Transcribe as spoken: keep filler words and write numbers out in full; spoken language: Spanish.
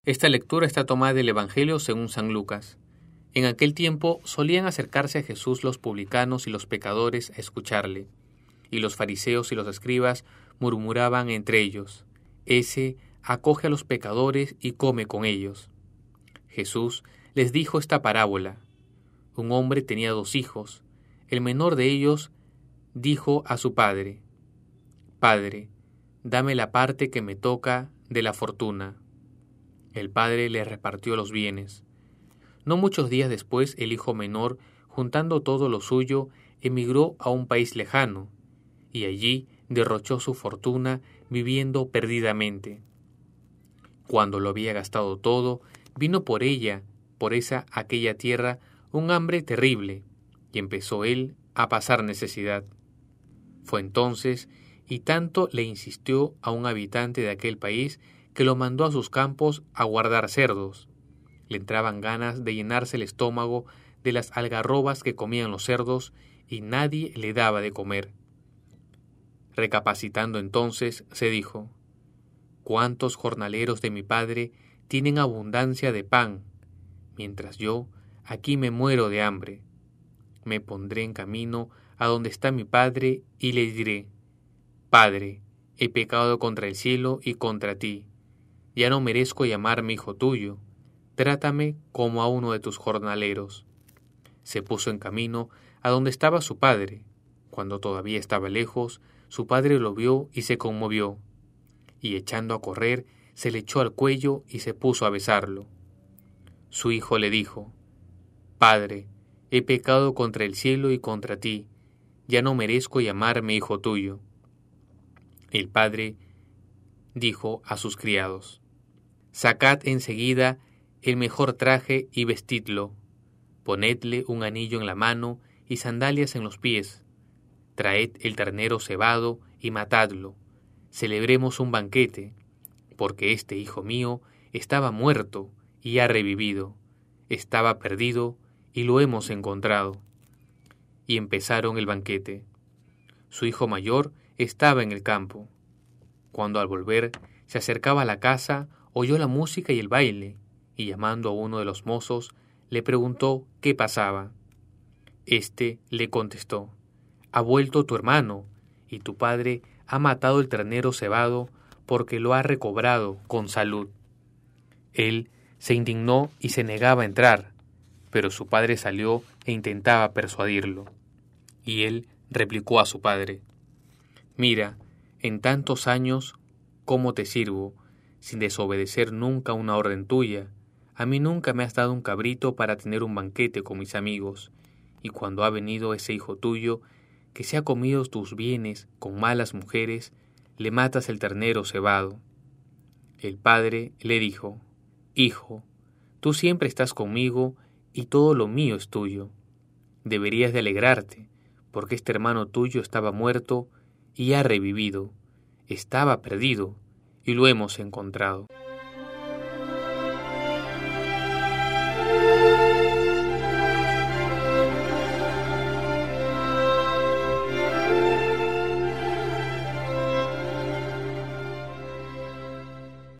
Esta lectura está tomada del Evangelio según San Lucas. En aquel tiempo solían acercarse a Jesús los publicanos y los pecadores a escucharle, y los fariseos y los escribas murmuraban entre ellos: «Ese acoge a los pecadores y come con ellos». Jesús les dijo esta parábola: Un hombre tenía dos hijos. El menor de ellos dijo a su padre: «Padre, dame la parte que me toca de la fortuna». El padre le repartió los bienes. No muchos días después, el hijo menor, juntando todo lo suyo, emigró a un país lejano, y allí derrochó su fortuna viviendo perdidamente. Cuando lo había gastado todo, vino por ella, por esa aquella tierra, un hambre terrible, y empezó él a pasar necesidad. Fue entonces, y tanto le insistió a un habitante de aquel país, que lo mandó a sus campos a guardar cerdos. Le entraban ganas de llenarse el estómago de las algarrobas que comían los cerdos, y nadie le daba de comer. Recapacitando entonces, se dijo: «¿Cuántos jornaleros de mi padre tienen abundancia de pan, mientras yo aquí me muero de hambre? Me pondré en camino a donde está mi padre y le diré: Padre, he pecado contra el cielo y contra ti. Ya no merezco llamarme hijo tuyo. Trátame como a uno de tus jornaleros». Se puso en camino a donde estaba su padre. Cuando todavía estaba lejos, su padre lo vio y se conmovió, y echando a correr, se le echó al cuello y se puso a besarlo. Su hijo le dijo: «Padre, he pecado contra el cielo y contra ti. Ya no merezco llamarme hijo tuyo». El padre dijo a sus criados: «Sacad enseguida el mejor traje y vestidlo. Ponedle un anillo en la mano y sandalias en los pies. Traed el ternero cebado y matadlo. Celebremos un banquete, porque este hijo mío estaba muerto y ha revivido. Estaba perdido y lo hemos encontrado». Y empezaron el banquete. Su hijo mayor estaba en el campo. Cuando al volver se acercaba a la casa, oyó la música y el baile, y llamando a uno de los mozos, le preguntó qué pasaba. Este le contestó: «Ha vuelto tu hermano, y tu padre ha matado el ternero cebado porque lo ha recobrado con salud». Él se indignó y se negaba a entrar, pero su padre salió e intentaba persuadirlo. Y él replicó a su padre: «Mira, en tantos años, ¿cómo te sirvo, sin desobedecer nunca una orden tuya? A mí nunca me has dado un cabrito para tener un banquete con mis amigos, y cuando ha venido ese hijo tuyo, que se ha comido tus bienes con malas mujeres, le matas el ternero cebado». El padre le dijo: «Hijo, tú siempre estás conmigo y todo lo mío es tuyo. Deberías de alegrarte, porque este hermano tuyo estaba muerto y ha revivido. Estaba perdido y lo hemos encontrado».